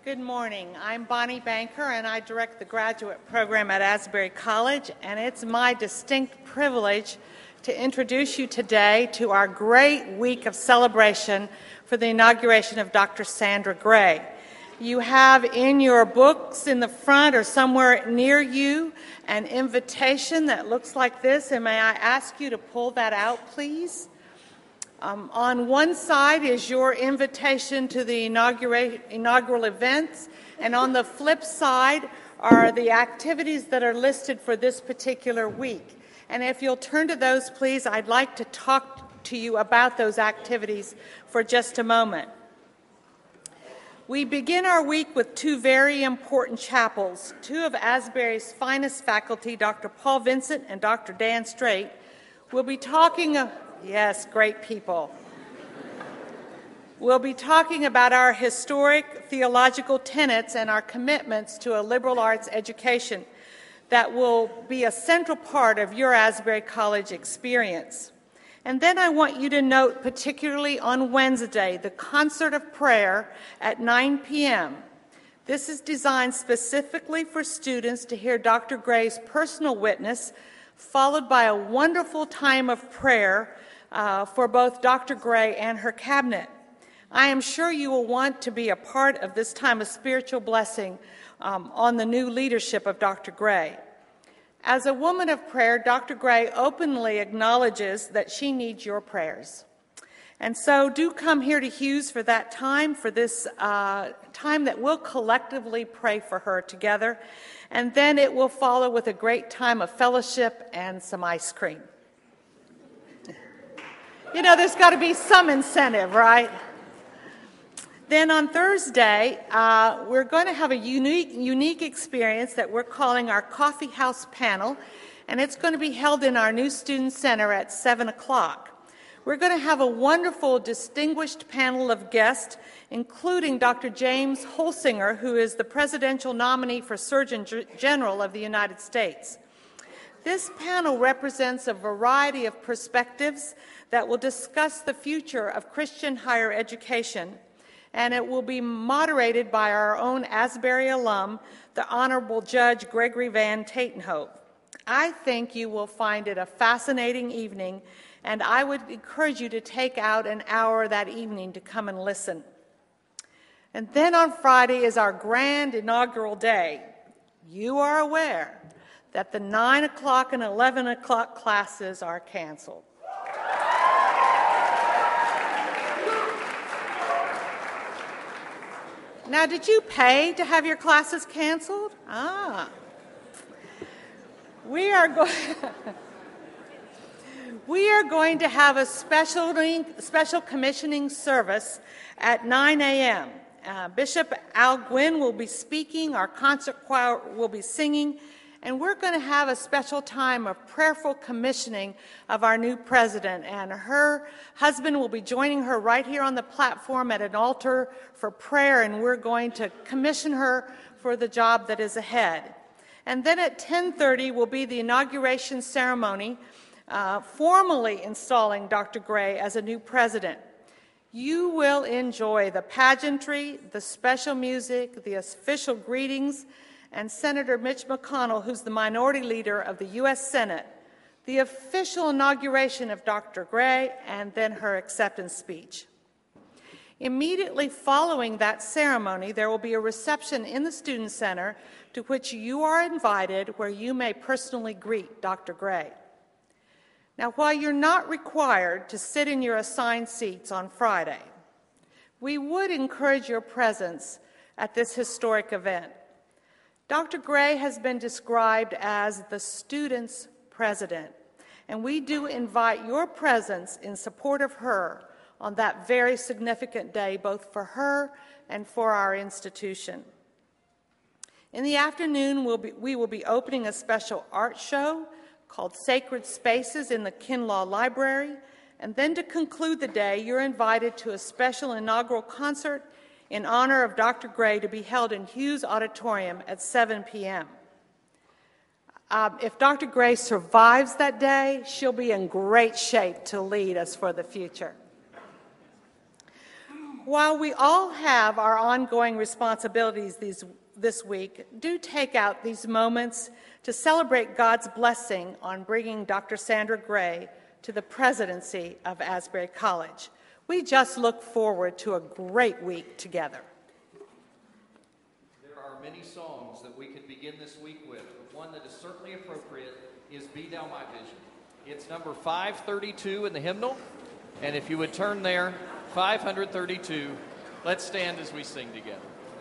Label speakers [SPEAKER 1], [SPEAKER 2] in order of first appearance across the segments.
[SPEAKER 1] Good morning. I'm Bonnie Banker, and I direct the graduate program at Asbury College, and it's my distinct privilege to introduce you today to our great week of celebration for the inauguration of Dr. Sandra Gray. You have in your books in the front or somewhere near you an invitation that looks like this, and may I ask you to pull that out, please? On one side is your invitation to the inaugural events, and on the flip side are the activities that are listed for this particular week. And if you'll turn to those, please, I'd like to talk to you about those activities for just a moment. We begin our week with two very important chapels. Two of Asbury's finest faculty, Dr. Paul Vincent and Dr. Dan Straight, will be talking yes, great people. We'll be talking about our historic theological tenets and our commitments to a liberal arts education that will be a central part of your Asbury College experience. And then I want you to note, particularly on Wednesday, the concert of prayer at 9 p.m. This is designed specifically for students to hear Dr. Gray's personal witness, followed by a wonderful time of prayer for both Dr. Gray and her cabinet. I am sure you will want to be a part of this time of spiritual blessing on the new leadership of Dr. Gray. As a woman of prayer, Dr. Gray openly acknowledges that she needs your prayers. And so do come here to Hughes for that time, for this time that we'll collectively pray for her together. And then it will follow with a great time of fellowship and some ice cream. You know, there's got to be some incentive, right? Then on Thursday, we're going to have a unique experience that we're calling our Coffee House Panel, and it's going to be held in our new Student Center at 7 o'clock. We're going to have a wonderful, distinguished panel of guests, including Dr. James Holsinger, who is the presidential nominee for Surgeon General of the United States. This panel represents a variety of perspectives that will discuss the future of Christian higher education, and it will be moderated by our own Asbury alum, the Honorable Judge Gregory Van Tatenhove. I think you will find it a fascinating evening, and I would encourage you to take out an hour that evening to come and listen. And then on Friday is our grand inaugural day. You are aware that the 9 o'clock and 11 o'clock classes are canceled. Now, did you pay to have your classes canceled? We are going to have a special commissioning service at 9 a.m. Bishop Al Gwynn will be speaking, our concert choir will be singing, and we're going to have a special time of prayerful commissioning of our new president. And her husband will be joining her right here on the platform at an altar for prayer, and we're going to commission her for the job that is ahead. And then at 10:30 will be the inauguration ceremony, formally installing Dr. Gray as a new president. You will enjoy the pageantry, the special music, the official greetings, and Senator Mitch McConnell, who's the minority leader of the U.S. Senate, the official inauguration of Dr. Gray, and then her acceptance speech. Immediately following that ceremony, there will be a reception in the Student Center to which you are invited, where you may personally greet Dr. Gray. Now, while you're not required to sit in your assigned seats on Friday, we would encourage your presence at this historic event. Dr. Gray has been described as the student's president, and we do invite your presence in support of her on that very significant day, both for her and for our institution. In the afternoon, we will be opening a special art show called Sacred Spaces in the Kinlaw Library, and then to conclude the day, you're invited to a special inaugural concert in honor of Dr. Gray to be held in Hughes Auditorium at 7 p.m. If Dr. Gray survives that day, she'll be in great shape to lead us for the future. While we all have our ongoing responsibilities this week, do take out these moments to celebrate God's blessing on bringing Dr. Sandra Gray to the presidency of Asbury College. We just look forward to a great week together.
[SPEAKER 2] There are many songs that we could begin this week with, but one that is certainly appropriate is Be Thou My Vision. It's number 532 in the hymnal, and if you would turn there, 532, let's stand as we sing together.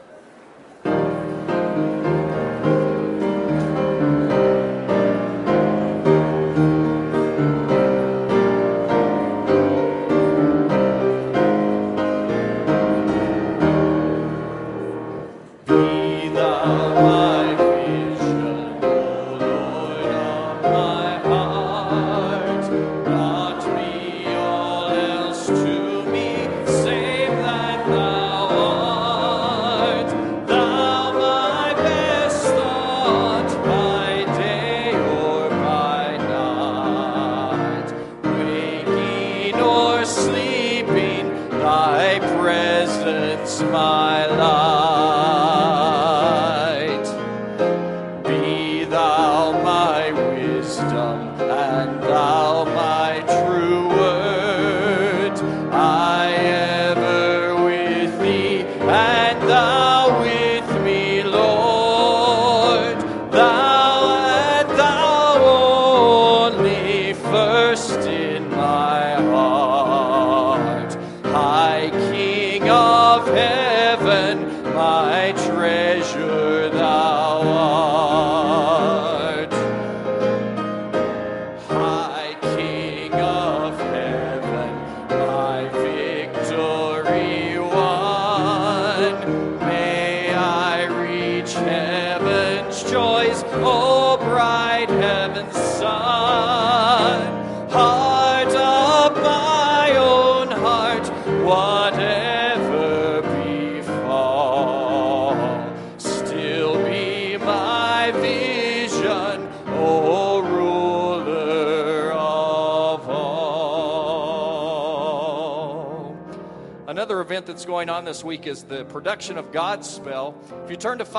[SPEAKER 2] That's going on this week is the production of Godspell. If you turn to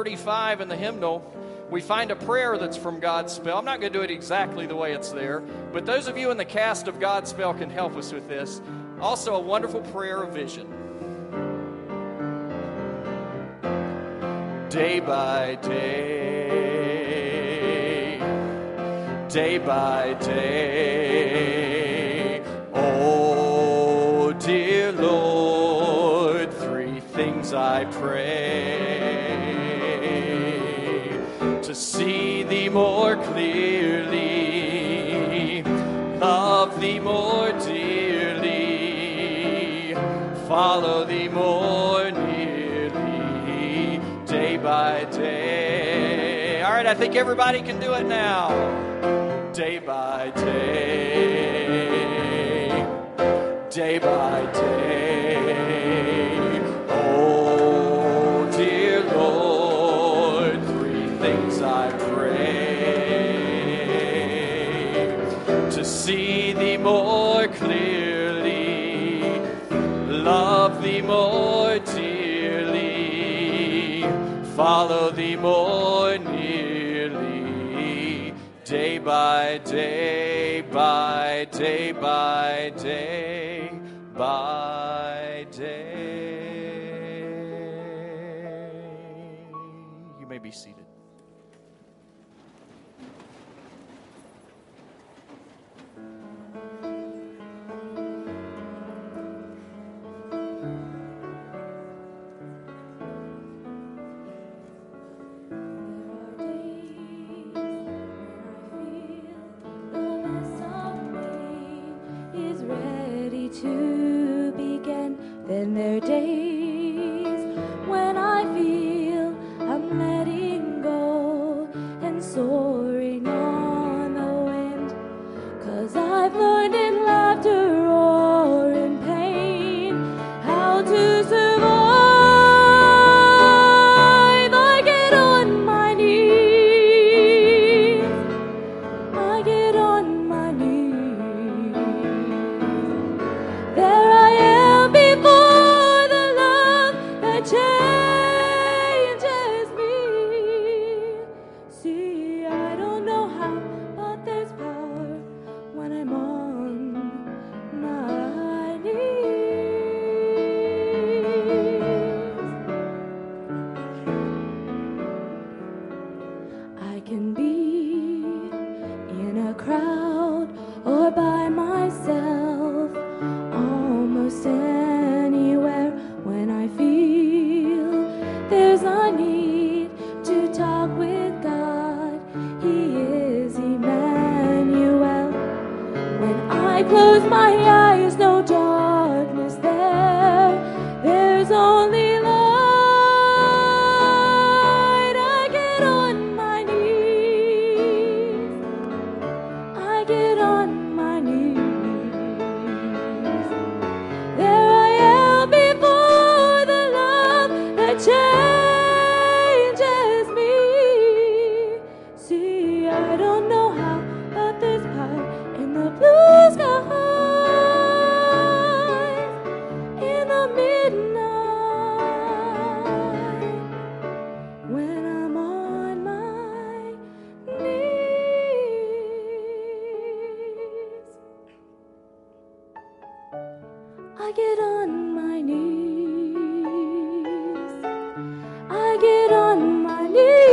[SPEAKER 2] 535 in the hymnal, we find a prayer that's from Godspell. I'm not going to do it exactly the way it's there, but those of you in the cast of Godspell can help us with this. Also, a wonderful prayer of vision. Day by day, day by day, oh dear Lord, I pray to see thee more clearly, love thee more dearly, follow thee more nearly, day by day. All right, I think everybody can do it now. Day by day, day by day. See thee more clearly, love thee more dearly, follow thee more nearly, day by day, by day, by day, by day. You may be seated.
[SPEAKER 3] To begin, then there are days when I feel I'm letting go. there's a need to talk with God. He is Emmanuel. When I close my eyes, no darkness there. There's only light. I get on my knees. I get on my knees. There I am before the love that changes me. See, I don't know how, but there's power in the blue skies, in the midnight, when I'm on my knees. I get on my knees. I get on my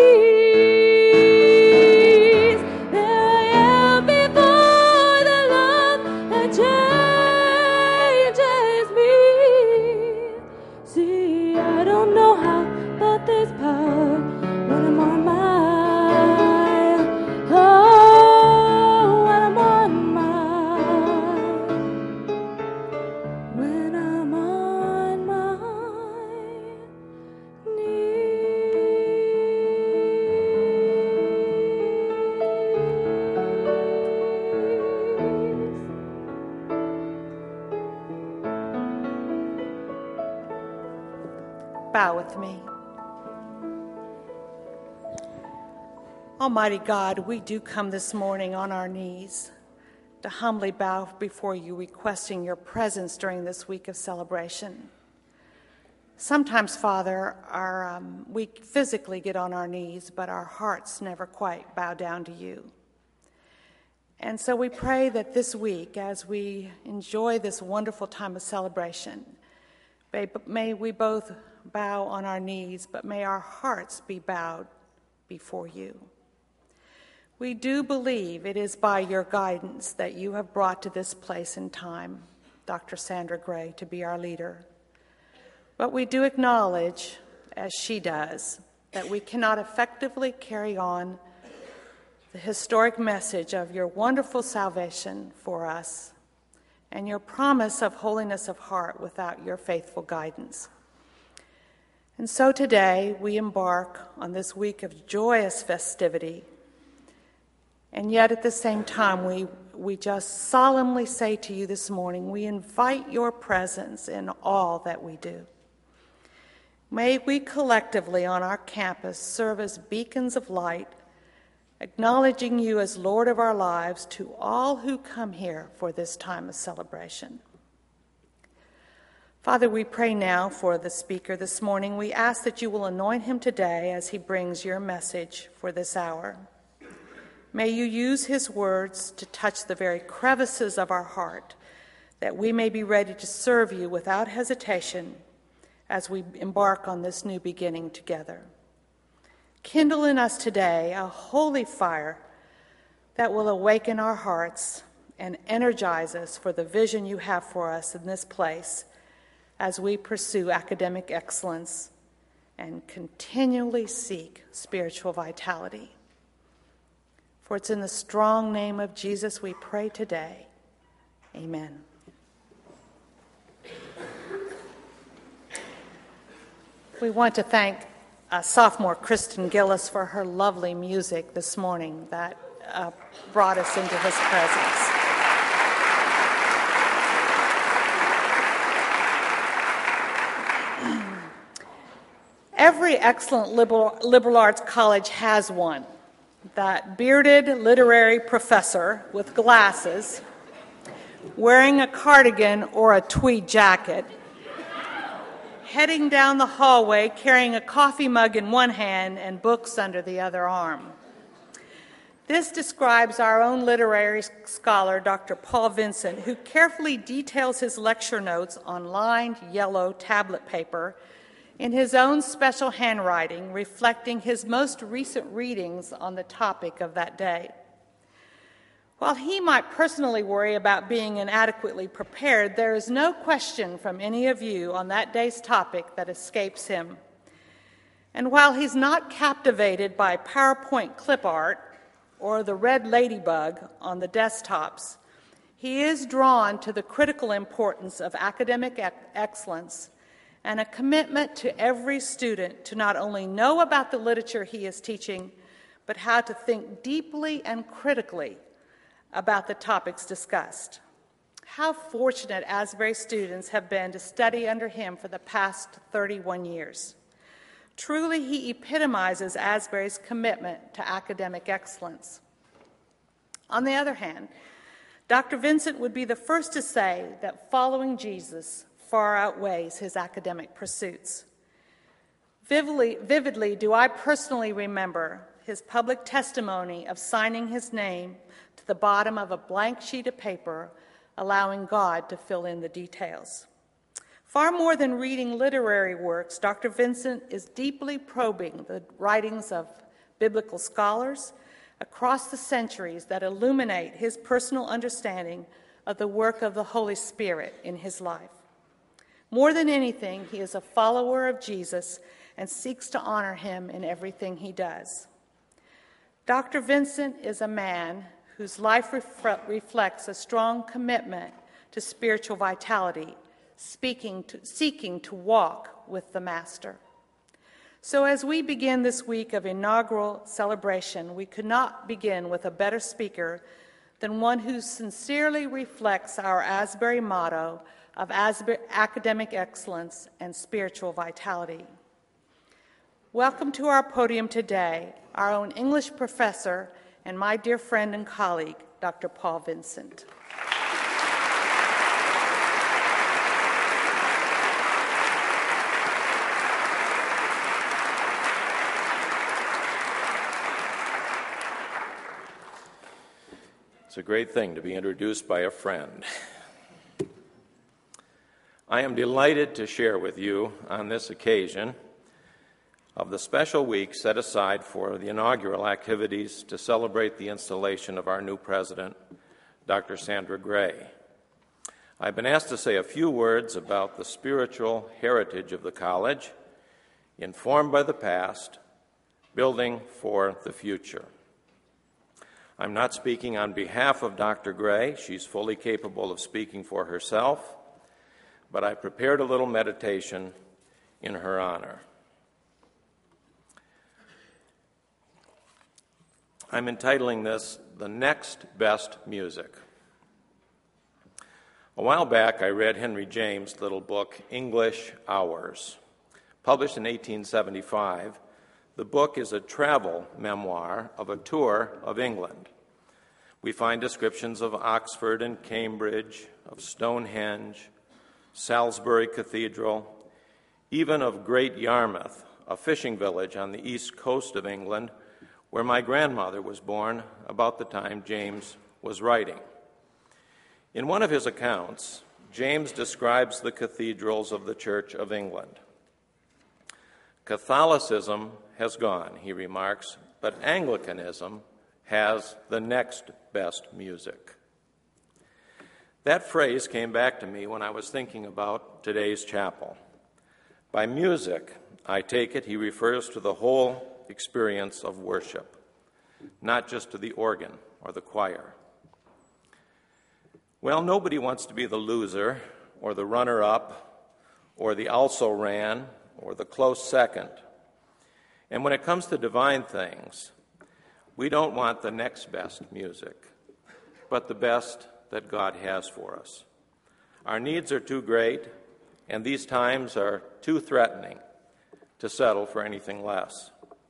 [SPEAKER 3] knees. There I am before the love that changes me. See, I don't know how, but there's power when I'm on my, oh, when I'm on my, when I'm on my knees.
[SPEAKER 1] Bow with me. Almighty God, we do come this morning on our knees to humbly bow before you, requesting your presence during this week of celebration. Sometimes, Father, we physically get on our knees, but our hearts never quite bow down to you. And so we pray that this week, as we enjoy this wonderful time of celebration, may we both bow on our knees, but may our hearts be bowed before you. We do believe it is by your guidance that you have brought to this place and time Dr. Sandra Gray to be our leader. But we do acknowledge, as she does, that we cannot effectively carry on the historic message of your wonderful salvation for us and your promise of holiness of heart without your faithful guidance. And so today we embark on this week of joyous festivity, and yet at the same time we just solemnly say to you this morning, we invite your presence in all that we do. May we collectively on our campus serve as beacons of light, acknowledging you as Lord of our lives to all who come here for this time of celebration. Father, we pray now for the speaker this morning. We ask that you will anoint him today as he brings your message for this hour. May you use his words to touch the very crevices of our heart, that we may be ready to serve you without hesitation as we embark on this new beginning together. Kindle in us today a holy fire that will awaken our hearts and energize us for the vision you have for us in this place as we pursue academic excellence and continually seek spiritual vitality. For it's in the strong name of Jesus we pray today. Amen. We want to thank sophomore Kristen Gillis for her lovely music this morning that brought us into his presence. Every excellent liberal arts college has one. That bearded literary professor with glasses, wearing a cardigan or a tweed jacket, heading down the hallway carrying a coffee mug in one hand and books under the other arm. This describes our own literary scholar, Dr. Paul Vincent, who carefully details his lecture notes on lined yellow tablet paper in his own special handwriting, reflecting his most recent readings on the topic of that day. While he might personally worry about being inadequately prepared, there is no question from any of you on that day's topic that escapes him. And while he's not captivated by PowerPoint clip art or the red ladybug on the desktops, he is drawn to the critical importance of academic excellence and a commitment to every student to not only know about the literature he is teaching, but how to think deeply and critically about the topics discussed. How fortunate Asbury students have been to study under him for the past 31 years. Truly, he epitomizes Asbury's commitment to academic excellence. On the other hand, Dr. Vincent would be the first to say that following Jesus far outweighs his academic pursuits. Vividly do I personally remember his public testimony of signing his name to the bottom of a blank sheet of paper, allowing God to fill in the details. Far more than reading literary works, Dr. Vincent is deeply probing the writings of biblical scholars across the centuries that illuminate his personal understanding of the work of the Holy Spirit in his life. More than anything, he is a follower of Jesus and seeks to honor him in everything he does. Dr. Vincent is a man whose life reflects a strong commitment to spiritual vitality, seeking to walk with the Master. So as we begin this week of inaugural celebration, we could not begin with a better speaker than one who sincerely reflects our Asbury motto of academic excellence and spiritual vitality. Welcome to our podium today, our own English professor and my dear friend and colleague, Dr. Paul Vincent.
[SPEAKER 4] It's a great thing to be introduced by a friend. I am delighted to share with you on this occasion of the special week set aside for the inaugural activities to celebrate the installation of our new president, Dr. Sandra Gray. I've been asked to say a few words about the spiritual heritage of the college, informed by the past, building for the future. I'm not speaking on behalf of Dr. Gray. She's fully capable of speaking for herself, but I prepared a little meditation in her honor. I'm entitling this, The Next Best Music. A while back, I read Henry James' little book, English Hours. Published in 1875, the book is a travel memoir of a tour of England. We find descriptions of Oxford and Cambridge, of Stonehenge, Salisbury Cathedral, even of Great Yarmouth, a fishing village on the east coast of England, where my grandmother was born about the time James was writing. In one of his accounts, James describes the cathedrals of the Church of England. Catholicism has gone, he remarks, but Anglicanism has the next best music. That phrase came back to me when I was thinking about today's chapel. By music, I take it he refers to the whole experience of worship, not just to the organ or the choir. Well, nobody wants to be the loser or the runner-up or the also-ran or the close second. And when it comes to divine things, we don't want the next best music, but the best that God has for us. Our needs are too great, and these times are too threatening to settle for anything less.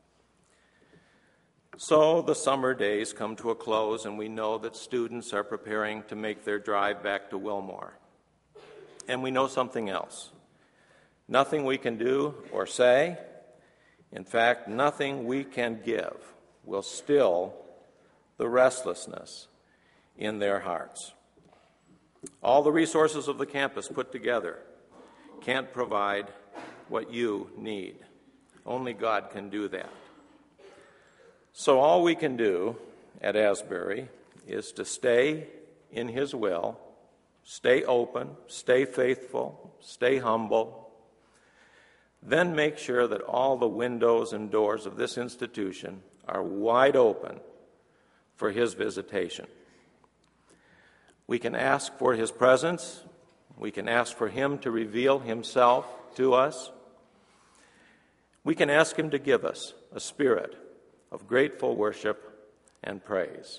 [SPEAKER 4] So the summer days come to a close, and we know that students are preparing to make their drive back to Wilmore. And we know something else. Nothing we can do or say, in fact, nothing we can give, will still the restlessness in their hearts. All the resources of the campus put together can't provide what you need. Only God can do that. So all we can do at Asbury is to stay in His will, stay open, stay faithful, stay humble. then make sure that all the windows and doors of this institution are wide open for his visitation. We can ask for his presence. We can ask for him to reveal himself to us. We can ask him to give us a spirit of grateful worship and praise.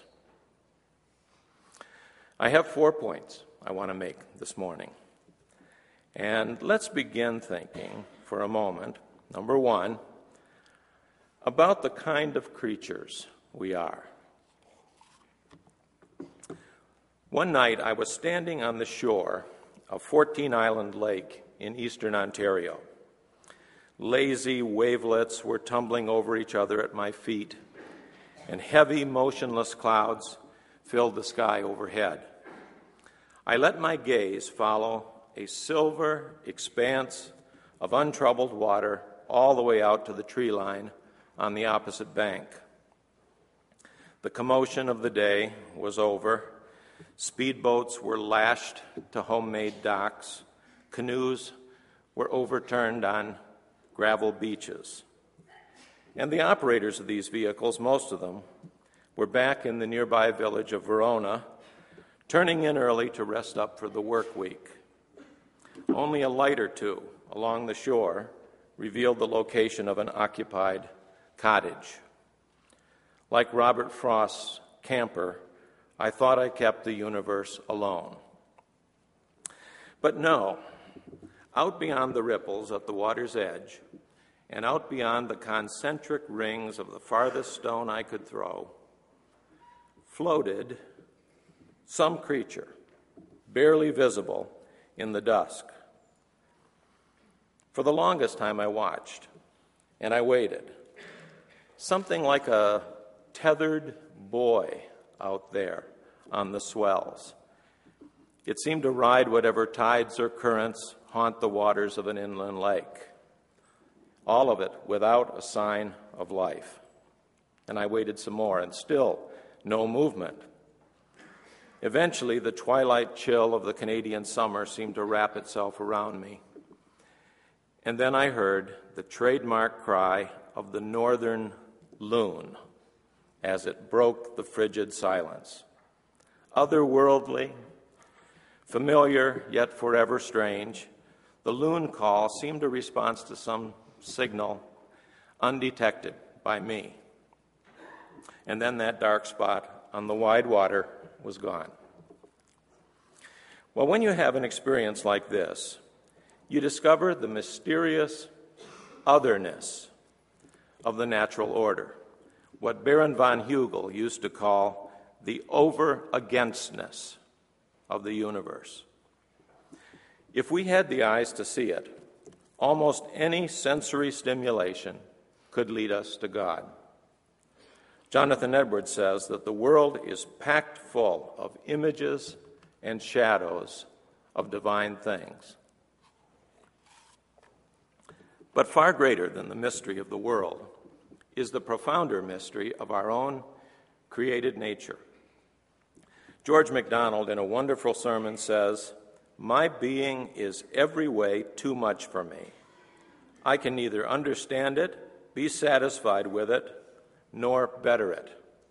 [SPEAKER 4] I have 4 points I want to make this morning. And let's begin thinking for a moment, number 1, about the kind of creatures we are. One night I was standing on the shore of 14 Island Lake in eastern Ontario. Lazy wavelets were tumbling over each other at my feet, and heavy, motionless clouds filled the sky overhead. I let my gaze follow a silver expanse of untroubled water all the way out to the tree line on the opposite bank. The commotion of the day was over. Speedboats were lashed to homemade docks. Canoes were overturned on gravel beaches. And the operators of these vehicles, most of them, were back in the nearby village of Verona, turning in early to rest up for the work week. Only a light or two along the shore revealed the location of an occupied cottage. Like Robert Frost's camper, I thought I kept the universe alone. But no, out beyond the ripples at the water's edge, and out beyond the concentric rings of the farthest stone I could throw, floated some creature, barely visible in the dusk. For the longest time I watched, and I waited. Something like a tethered boy out there on the swells. It seemed to ride whatever tides or currents haunt the waters of an inland lake. All of it without a sign of life. And I waited some more, and still no movement. Eventually, the twilight chill of the Canadian summer seemed to wrap itself around me. And then I heard the trademark cry of the northern loon as it broke the frigid silence. Otherworldly, familiar yet forever strange, the loon call seemed a response to some signal undetected by me. And then that dark spot on the wide water was gone. Well, when you have an experience like this, you discover the mysterious otherness of the natural order, what Baron von Hugel used to call the over-againstness of the universe. If we had the eyes to see it, almost any sensory stimulation could lead us to God. Jonathan Edwards says that the world is packed full of images and shadows of divine things. But far greater than the mystery of the world is the profounder mystery of our own created nature. George MacDonald, in a wonderful sermon, says, "My being is every way too much for me. I can neither understand it, be satisfied with it, nor better it."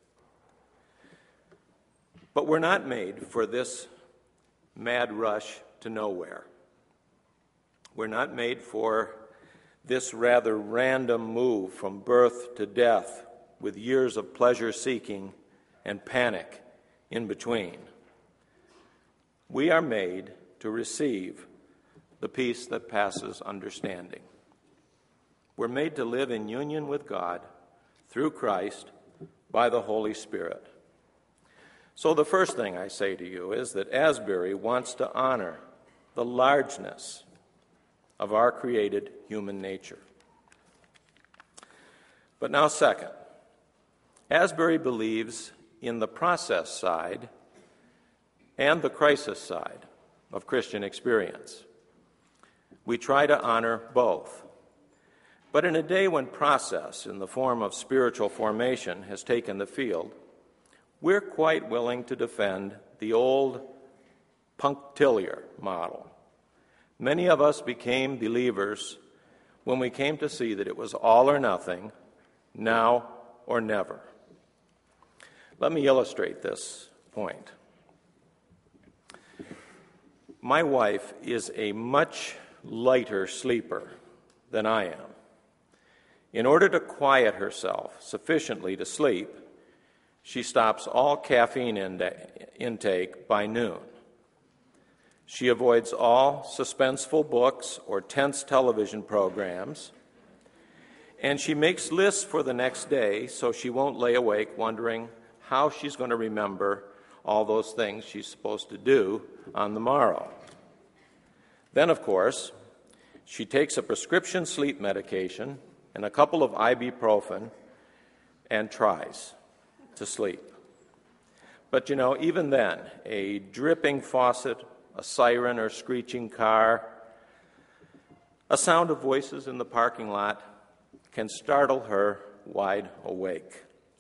[SPEAKER 4] But we're not made for this mad rush to nowhere. We're not made for this rather random move from birth to death with years of pleasure-seeking and panic in between. We are made to receive the peace that passes understanding. We're made to live in union with God through Christ by the Holy Spirit. So the first thing I say to you is that Asbury wants to honor the largeness of our created human nature. But now second, Asbury believes in the process side and the crisis side of Christian experience. We try to honor both. But in a day when process in the form of spiritual formation has taken the field, we're quite willing to defend the old punctiliar model. Many of us became believers when we came to see that it was all or nothing, now or never. Let me illustrate this point. My wife is a much lighter sleeper than I am. In order to quiet herself sufficiently to sleep, she stops all caffeine intake by noon. She avoids all suspenseful books or tense television programs, and she makes lists for the next day so she won't lay awake wondering how she's going to remember all those things she's supposed to do on the morrow. Then, of course, she takes a prescription sleep medication and a couple of ibuprofen and tries to sleep. But even then, a dripping faucet, a siren or screeching car, a sound of voices in the parking lot can startle her wide awake.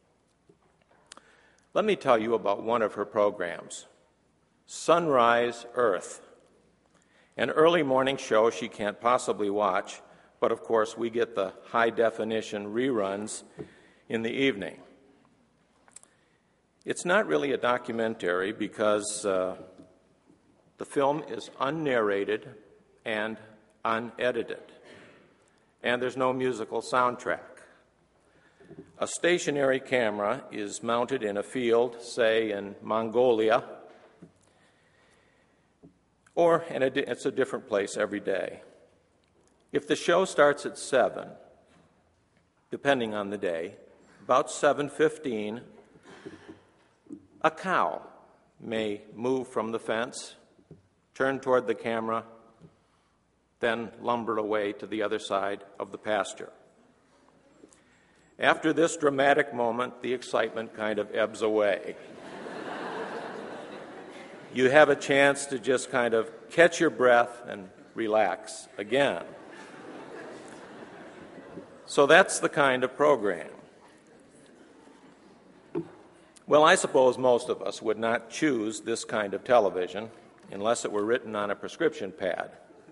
[SPEAKER 4] Let me tell you about one of her programs, Sunrise Earth, an early morning show she can't possibly watch, but of course we get the high-definition reruns in the evening. It's not really a documentary because the film is unnarrated and unedited, and there's no musical soundtrack. A stationary camera is mounted in a field, say in Mongolia, and it's a different place every day. If the show starts at 7, depending on the day, about 7:15, a cow may move from the fence, turn toward the camera, then lumber away to the other side of the pasture. After this dramatic moment, the excitement kind of ebbs away. You have a chance to just kind of catch your breath and relax again. So that's the kind of program. Well, I suppose most of us would not choose this kind of television unless it were written on a prescription pad.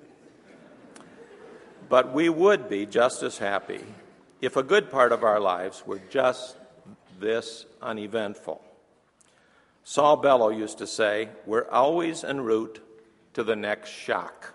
[SPEAKER 4] But we would be just as happy if a good part of our lives were just this uneventful. Saul Bellow used to say, "We're always en route to the next shock."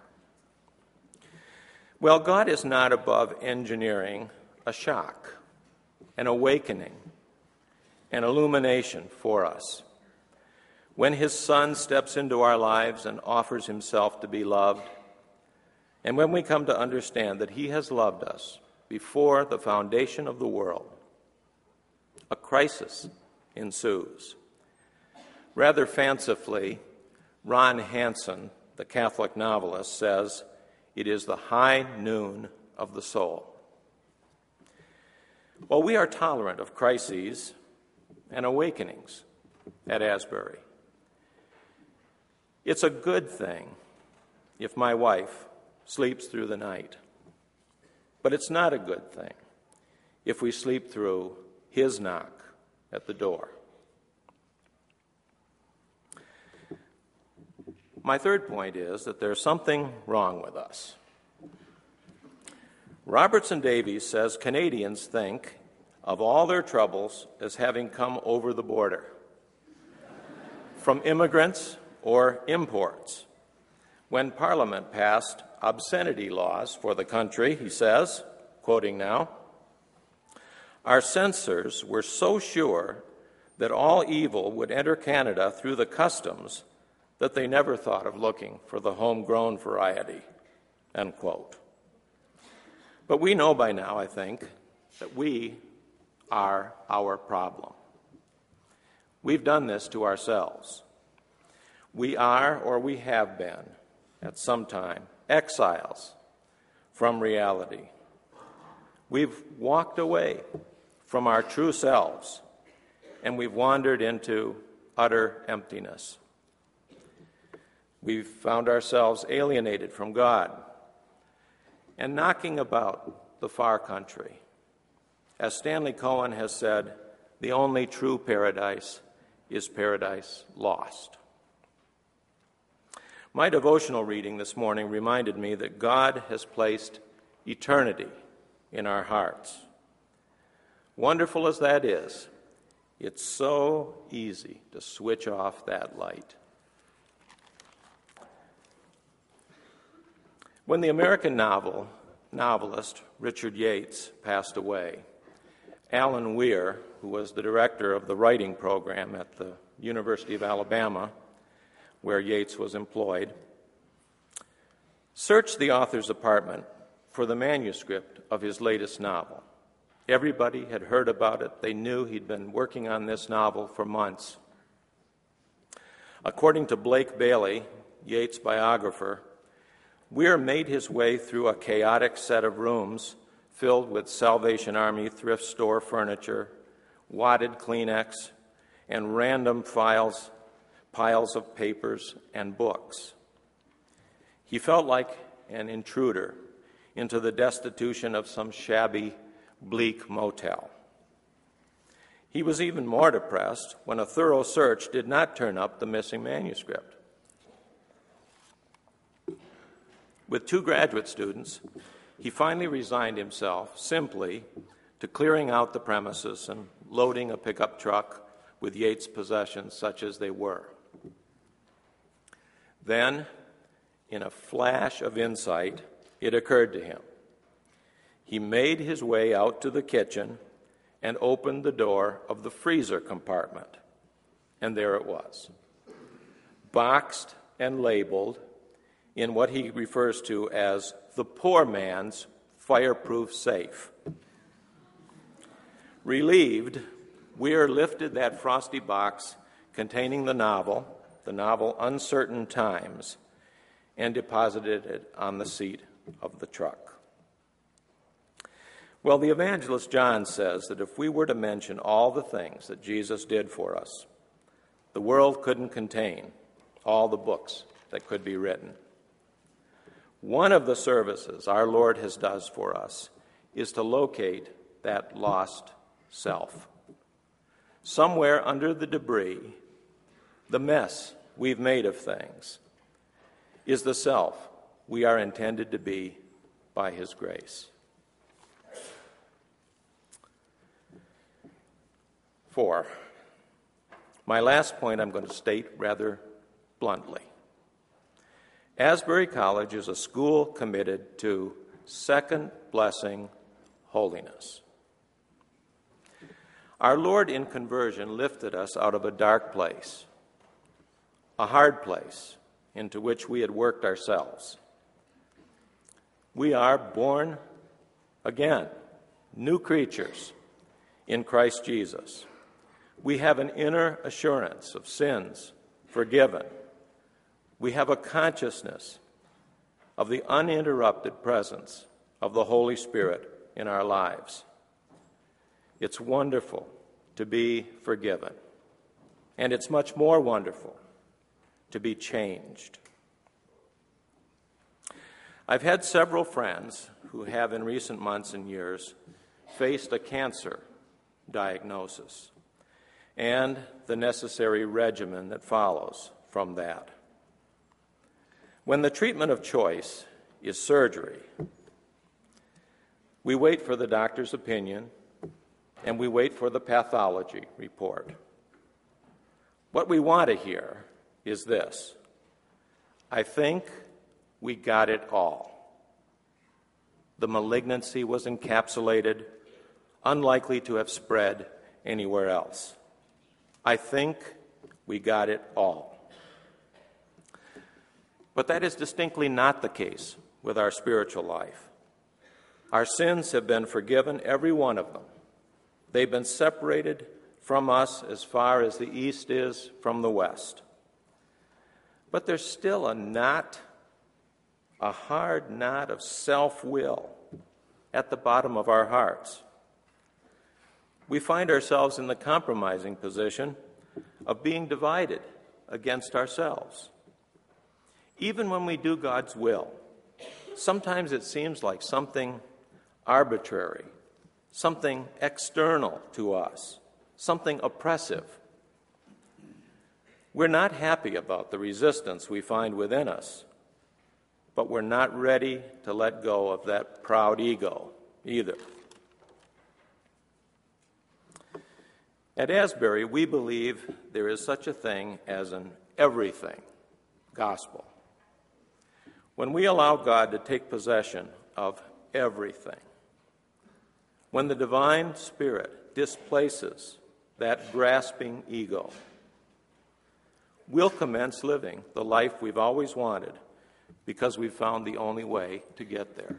[SPEAKER 4] Well, God is not above engineering a shock, an awakening, an illumination for us. When His Son steps into our lives and offers Himself to be loved, and when we come to understand that He has loved us before the foundation of the world, a crisis ensues. Rather fancifully, Ron Hansen, the Catholic novelist, says, "It is the high noon of the soul." Well, we are tolerant of crises and awakenings at Asbury. It's a good thing if my wife sleeps through the night, but it's not a good thing if we sleep through His knock at the door. My third point is that there's something wrong with us. Robertson Davies says Canadians think of all their troubles as having come over the border, from immigrants or imports. When Parliament passed obscenity laws for the country, he says, quoting now, "Our censors were so sure that all evil would enter Canada through the customs that they never thought of looking for the homegrown variety," end quote. But we know by now, I think, that we are our problem. We've done this to ourselves. We are, or we have been, at some time, exiles from reality. We've walked away from our true selves, and we've wandered into utter emptiness. We've found ourselves alienated from God and knocking about the far country. As Stanley Cohen has said, the only true paradise is paradise lost. My devotional reading this morning reminded me that God has placed eternity in our hearts. Wonderful as that is, it's so easy to switch off that light. When the American novelist Richard Yates passed away, Alan Weir, who was the director of the writing program at the University of Alabama, where Yates was employed, searched the author's apartment for the manuscript of his latest novel. Everybody had heard about it. They knew he'd been working on this novel for months. According to Blake Bailey, Yates' biographer, Weir made his way through a chaotic set of rooms filled with Salvation Army thrift store furniture, wadded Kleenex, and random piles of papers and books. He felt like an intruder into the destitution of some shabby, bleak motel. He was even more depressed when a thorough search did not turn up the missing manuscript. With 2 graduate students, he finally resigned himself simply to clearing out the premises and loading a pickup truck with Yates' possessions such as they were. Then, in a flash of insight, it occurred to him. He made his way out to the kitchen and opened the door of the freezer compartment. And there it was, boxed and labeled in what he refers to as the poor man's fireproof safe. Relieved, Weir lifted that frosty box containing the novel Uncertain Times, and deposited it on the seat of the truck. Well, the evangelist John says that if we were to mention all the things that Jesus did for us, the world couldn't contain all the books that could be written. One of the services our Lord has done for us is to locate that lost self. Somewhere under the debris, the mess we've made of things, is the self we are intended to be by His grace. 4. My last point I'm going to state rather bluntly. Asbury College is a school committed to second blessing holiness. Our Lord in conversion lifted us out of a dark place, a hard place into which we had worked ourselves. We are born again, new creatures in Christ Jesus. We have an inner assurance of sins forgiven. We have a consciousness of the uninterrupted presence of the Holy Spirit in our lives. It's wonderful to be forgiven, and it's much more wonderful to be changed. I've had several friends who have in recent months and years faced a cancer diagnosis and the necessary regimen that follows from that. When the treatment of choice is surgery, we wait for the doctor's opinion and we wait for the pathology report. What we want to hear is this: I think we got it all. The malignancy was encapsulated, unlikely to have spread anywhere else. I think we got it all. But that is distinctly not the case with our spiritual life. Our sins have been forgiven, every one of them. They've been separated from us as far as the east is from the west. But there's still a hard knot of self-will at the bottom of our hearts. We find ourselves in the compromising position of being divided against ourselves. Even when we do God's will, sometimes it seems like something arbitrary, something external to us, something oppressive. We're not happy about the resistance we find within us, but we're not ready to let go of that proud ego either. At Asbury, we believe there is such a thing as an everything gospel. When we allow God to take possession of everything, when the divine Spirit displaces that grasping ego, we'll commence living the life we've always wanted because we've found the only way to get there.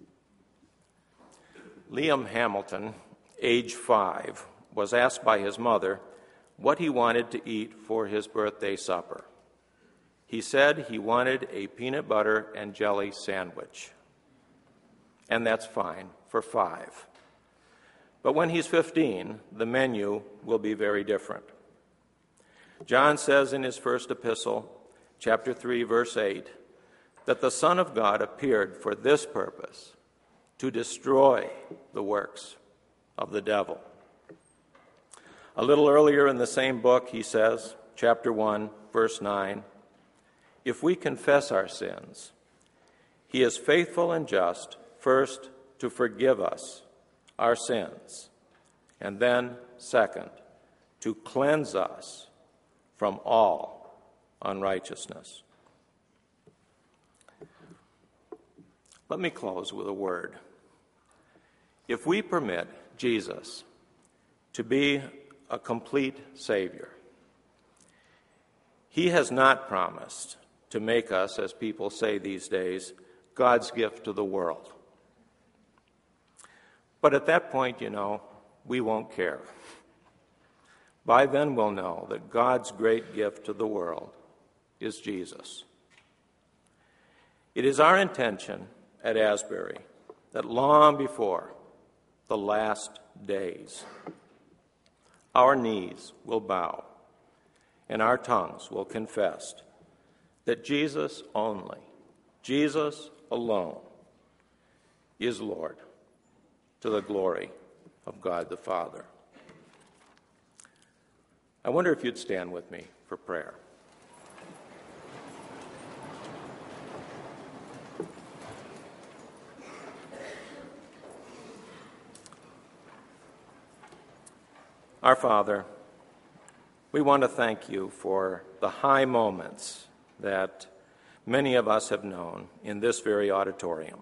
[SPEAKER 4] Liam Hamilton, age 5, was asked by his mother what he wanted to eat for his birthday supper. He said he wanted a peanut butter and jelly sandwich. And that's fine for 5. But when he's 15, the menu will be very different. John says in his first epistle, chapter 3, verse 8, that the Son of God appeared for this purpose, to destroy the works of the devil. A little earlier in the same book, he says, chapter 1, verse 9, if we confess our sins, he is faithful and just, first, to forgive us our sins, and then, second, to cleanse us from all unrighteousness. Let me close with a word. If we permit Jesus to be a complete Savior, he has not promised to make us, as people say these days, God's gift to the world. But at that point, we won't care. By then we'll know that God's great gift to the world is Jesus. It is our intention at Asbury that long before the last days, our knees will bow and our tongues will confess that Jesus only, Jesus alone, is Lord, to the glory of God the Father. I wonder if you'd stand with me for prayer. Our Father, we want to thank you for the high moments that many of us have known in this very auditorium.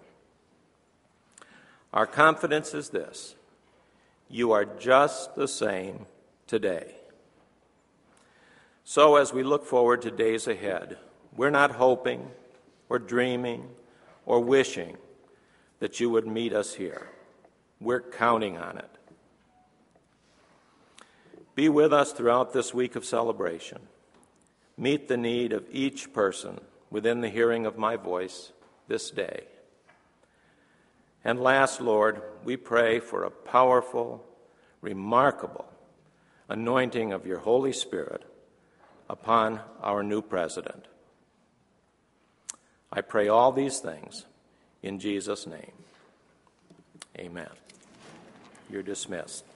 [SPEAKER 4] Our confidence is this: you are just the same today. So as we look forward to days ahead, we're not hoping or dreaming or wishing that you would meet us here. We're counting on it. Be with us throughout this week of celebration. Meet the need of each person within the hearing of my voice this day. And last, Lord, we pray for a powerful, remarkable anointing of your Holy Spirit upon our new president. I pray all these things in Jesus' name. Amen. You're dismissed.